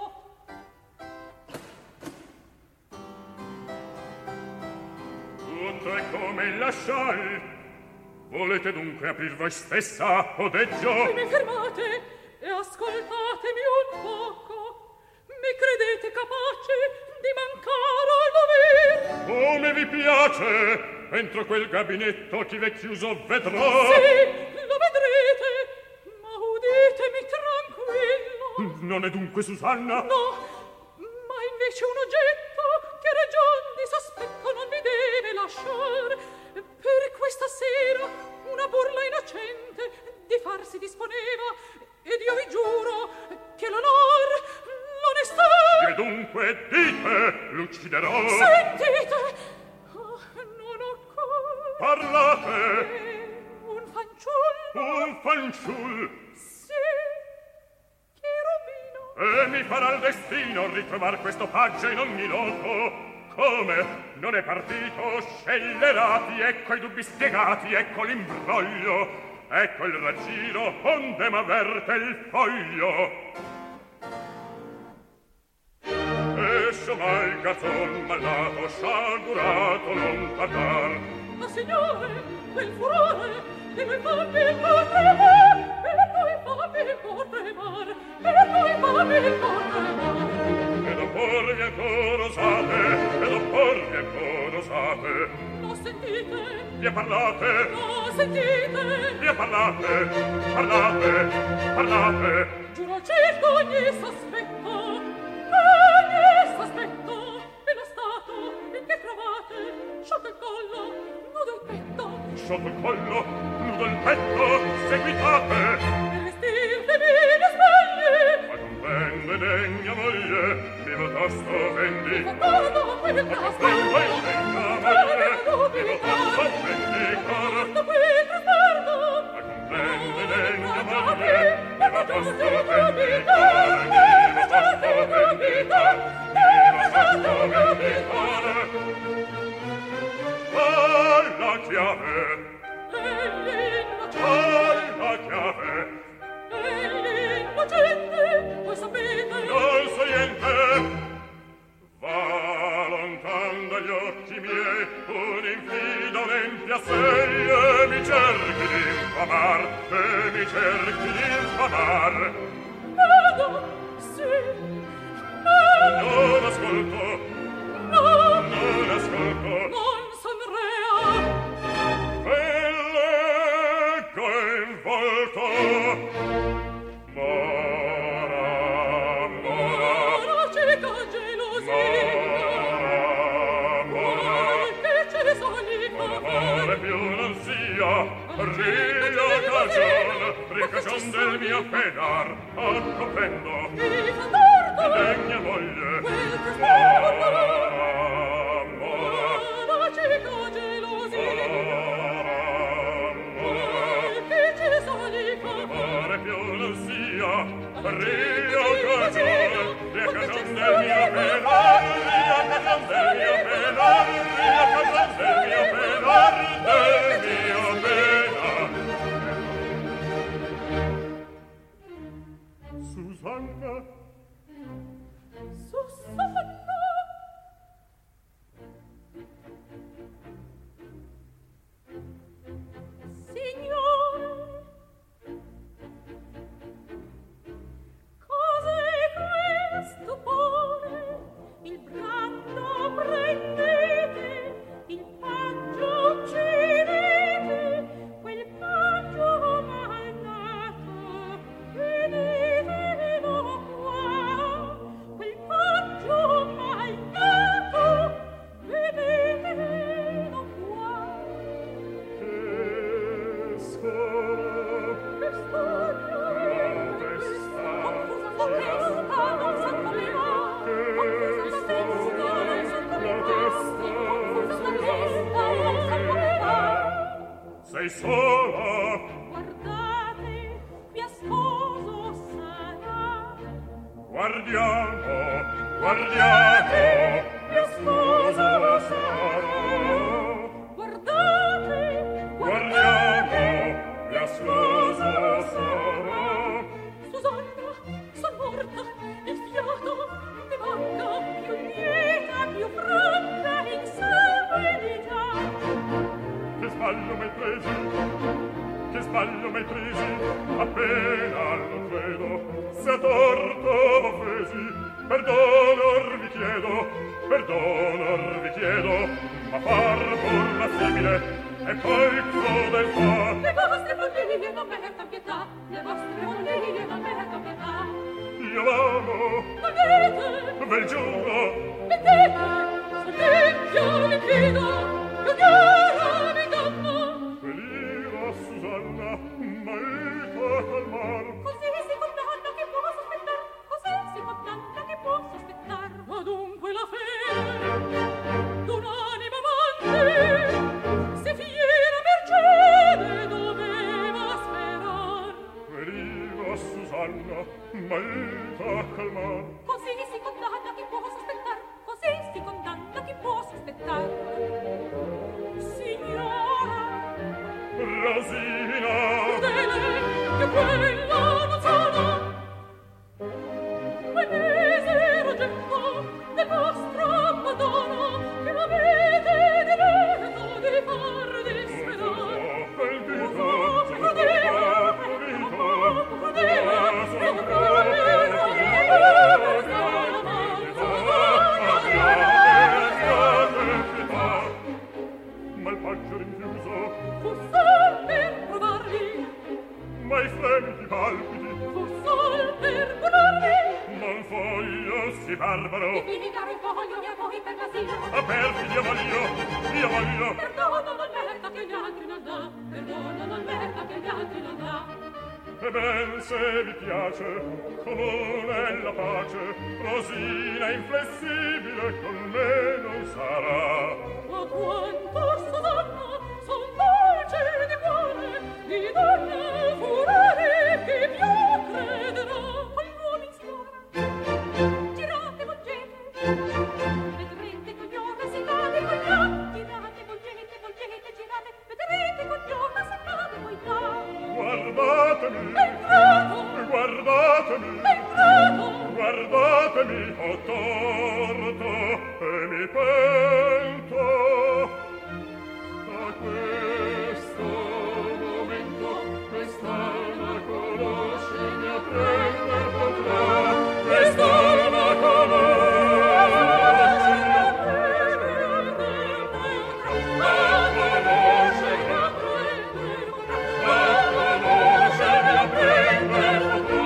Tutto è come il lasciar. Volete dunque aprir voi stessa, odeggio? E mi fermate e ascoltatemi un poco. Mi credete capace di mancare al dovere? Come vi piace? Entro quel gabinetto chi v'è chiuso vedrò. Sì, lo vedrete, ma uditemi tranquillo. Non è dunque Susanna? No, ma invece un oggetto che ragion di sospetto non mi deve lasciare. Per questa sera una burla innocente di farsi disponeva, ed io vi giuro che l'onor, l'onestà... E dunque dite, l'ucciderò. Sentite! Oh, non occorre... Parlate! Un fanciullo... Un fanciull! Sì, Cherubino... E mi farà il destino ritrovar questo paggio in ogni loco. Come? Non è partito? Scellerati, ecco i dubbi spiegati, ecco l'imbroglio, ecco il raggiro onde m'avverte il foglio. Esce mai garzon malato, sciagurato, non tardar. Ma signore, quel furore che noi fammi il potremar, e noi fammi il potremar, e noi fammi il potremar. E d'opporvi ancora osate, e d'opporvi ancora osate. No, sentite, Via parlate, no, sentite, via parlate, parlate, parlate. giuro al cielo ogni sospetto, e lo stato in che trovate, sciolto il collo, nudo il petto, Sotto il collo, nudo il petto, seguitate. per vestirtemi le spaglie, Ma comprende degna moglie, vivo tosto vendi. guardo quel casto, Venga moglie, vivo tosto vendicar. guardo quel traspardo, Ma comprende degna moglie, vivo tosto vendicar. Vivo tosto vendicar. Vivo tosto vendicar. Alla chiave, alla chiave. egli innocente, voi sapete, Non so niente. Va lontan dagli occhi miei un infido, un'empia sei, e mi cerchi di infamar, e mi cerchi di infamar. vado, sì, ma Non ascolto, no, non ascolto, non son rea, e leggo in volto. Mora, mora, ora cieca gelosia, che ce sogni amore più non sia, ricagion del mio penar, comprendo, mi fa torto, degna moglie, quel traspardo, mora, ora cieca gelosia, che ce sogni amore più non sia, ricagion del mio penar, ricagion del mio penar, ricagion del mio penar, del mio penar. Susanna, Susanna, signore, cos'è questo pone? Il brando prendete, sola. Guardate, mia sposo sarà. Guardiamo, guardiamo, mio sposo sarà. Guardate, Guardiamo, mio sposo sarà. Susanna, son morta, il fiato mi manca, più lieta, più franca, inseguita. Che sbaglio m'hai presi, che sbaglio m'hai presi, appena lo credo, se a torto offesi, perdonor vi chiedo, ma far pur la simile, e poi crudeltà. Le vostre follie non merita pietà, le vostre follie non merita pietà. Io l'amo, Vedete, ve giuro, mettete, sorricchio vi chiedo, che odiara mi danno. veniva Susanna, marita calmar. Così si condanna che può sospettar, così si condanna che può sospettar. Ma dunque la fede d'un'anima amante, se fiera Mercede doveva sperar. Veniva Susanna, marita calmar. Così si condanna chi può sospettar, così si condanna chi può sospettar. Signora, Rosina, crudele, che quella non sono. Voi misero getto del vostro abbandono, che avete diletto di far disperare. quel dito, ma il paggio rinchiuso, fu sol per provarvi, ma i fremiti palpiti, fu sol per curarvi. non voglio sì barbaro, Mi dare il foglio e a voi per l'asilo. a perfidia voglio, io voglio. Perdono non merita che gli altri non dà, perdono non merita che gli altri non dà. E ben se vi piace, comune la pace, Rosina inflessibile con me non sarà. Ma quanto Susanna son dolce di cuore, di donne furore chi più crederà. Con l'uomo in signora, girate, volgete, vedrete con gnora se cade voi là. Girate, volgete, girate, vedrete con gnora se cade voi là. Guardatemi, guardatemi, guardatemi, ho torto e mi pento. A questo momento quest'alma conosce, mi apprende potrà, quest'alma conosce, mi apprende potrà, la conosce, mi apprende potrà, la conosce, mi apprende potrà.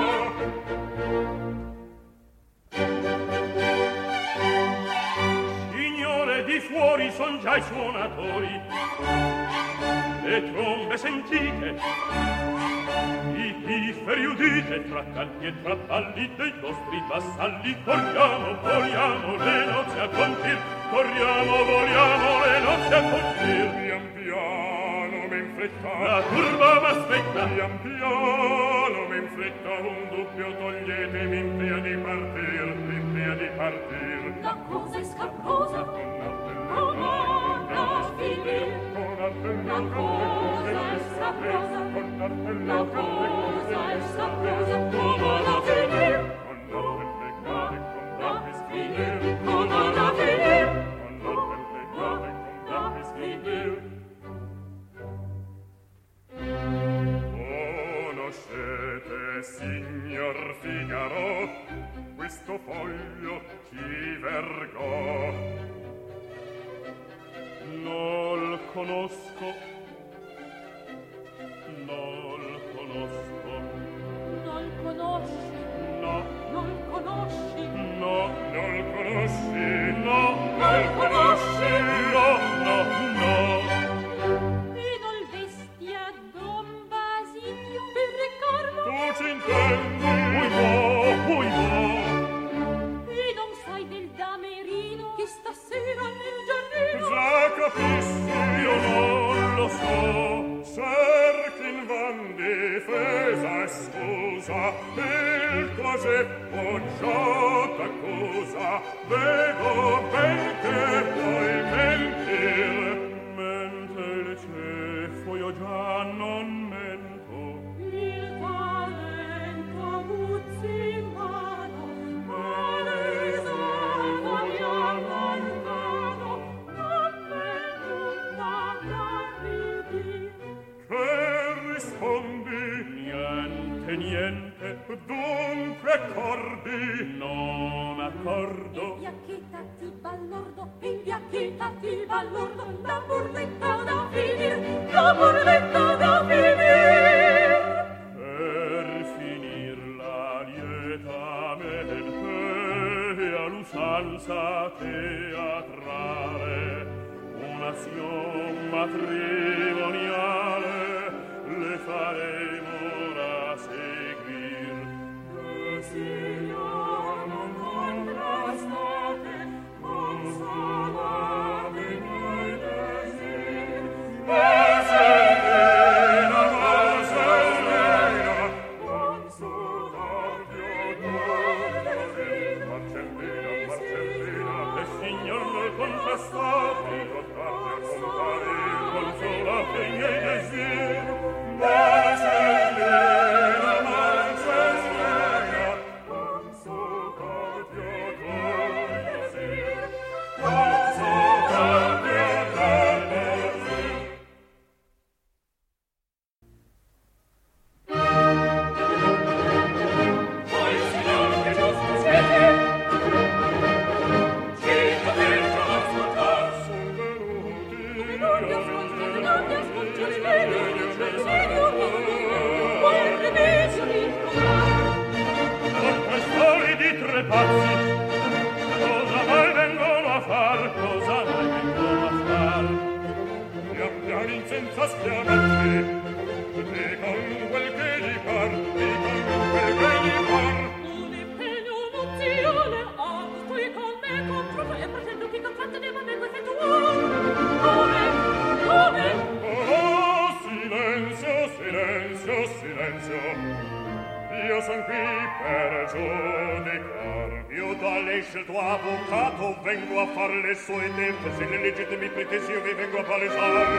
Signore, di fuori son già i suonatori, le trombe sentite, i pifferi udite, tra canti e tra balli dei nostri vassalli. Corriamo, corriamo le nozze a compir, corriamo, vogliamo le nozze a compir. Pian piano m'infretta, la turba m'aspetta, pian piano m'infretta, un dubbio toglietemi in via di partir, in via di partir. La cosa è scabrosa, Con comanda finir. La cosa è scabrosa, la cosa è scabrosa, comanda finir. Comanda finir, comanda finir. Comanda finir. Conoscete, signor Figaro, questo foglio chi vergò? Non conosco, non conosco, Non conosci, no, non conosci, no, non conosci, no, non conosci, no, no, no. e non vesti a Don Basilio per Riccardo, Tu ci intendi, ui bo, e non sai del damerino che stasera nel giardino. già capissi, io non lo causa, il tuo zeppo ciò t'accusa, vedo ben che vuoi mentir. Mente il ceffo, io già non mento. Il talento buzzi in mano, ma l'esame mi ha mancato, non me nulla capiti. Che rispondi? Niente, dunque accordi? Non accordo. Imbiacchitati ballordo, imbiacchitati ballordo, la burletta da finir, la burletta da finir. Per finirla lietamente e all'usanza teatrale un'azione matrimoniale le faremo ora seguir. Desiriamo contrastate, consolate noi desir. Marcellina, Marcellina, consolate noi desir. Marcellina, Marcellina, e signor contrastate, contrastate, consolate i miei desir. Marcellina, Marcellina, consolate noi desir. Consolate noi desir. Voi signor che giusto siete, ci potete ascoltar. Son venuti con quest'ori di tre pazzi, cosa mai vengono a far, cosa mai vengono a far? Pian piani senza schiamazzi, dican quel che gli par, dican quel che gli par. Un impegno nuziale ha costui con me contro e pretendo che contratto debba me effettuare. Come? Oh, silenzio, silenzio, silenzio. Io son qui per giudicar. Io da lei scelto avvocato vengo a far le sue difese, le legittimi pretesi io vi vengo a palesare.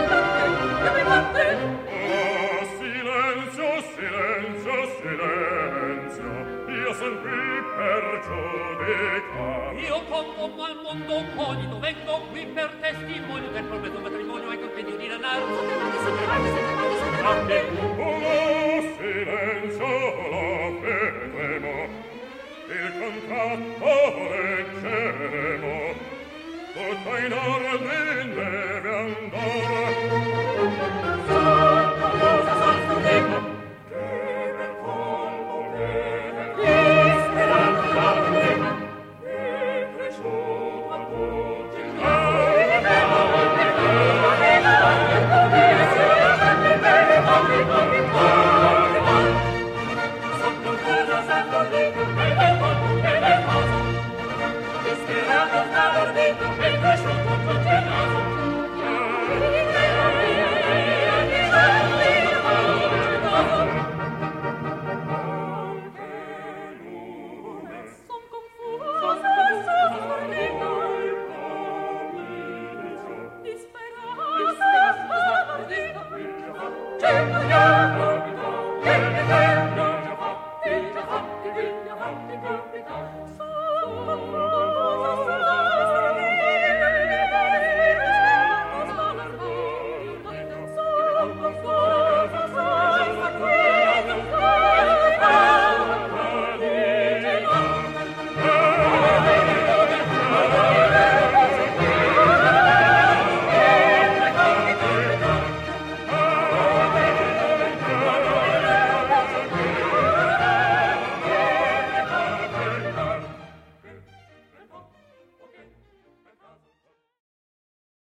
Oh, silenzio, silenzio, silenzio. Io son qui per giudicar. Io conto al mondo cognito, vengo qui per testimonio del promesso matrimonio ai compendio di denaro. Oh, silenzio, lo vedremo. Il contratto leggeremo. Tutto in ordine deve andare. Santa cosa santo dico, che nel colpo viene disperata dico, e cresciuta tutti il Disperata,